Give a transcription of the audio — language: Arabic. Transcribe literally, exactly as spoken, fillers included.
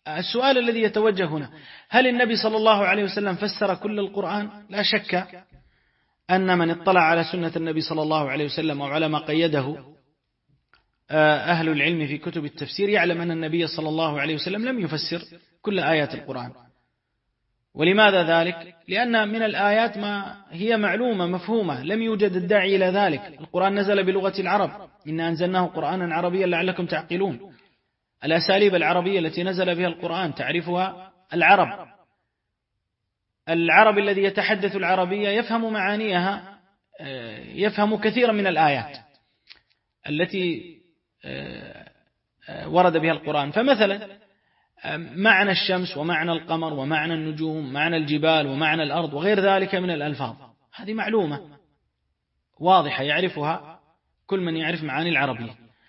السؤال الذي يتوجه هنا: هل النبي صلى الله عليه وسلم فسر كل القرآن؟ لا شك أن من اطلع على سنة النبي صلى الله عليه وسلم أو على ما قيده أهل العلم في كتب التفسير يعلم أن النبي صلى الله عليه وسلم لم يفسر كل آيات القرآن. ولماذا ذلك؟ لأن من الآيات ما هي معلومة مفهومة، لم يوجد الداعي إلى ذلك. القرآن نزل بلغة العرب، إنا أنزلناه قرآنا عربيا لعلكم تعقلون. الأساليب العربية التي نزل بها القرآن تعرفها العرب. العرب الذي يتحدث العربية يفهم معانيها، يفهم كثيرا من الآيات التي ورد بها القرآن. فمثلا معنى الشمس ومعنى القمر ومعنى النجوم، معنى الجبال ومعنى الأرض وغير ذلك من الألفاظ، هذه معلومة واضحة يعرفها كل من يعرف معاني العربية.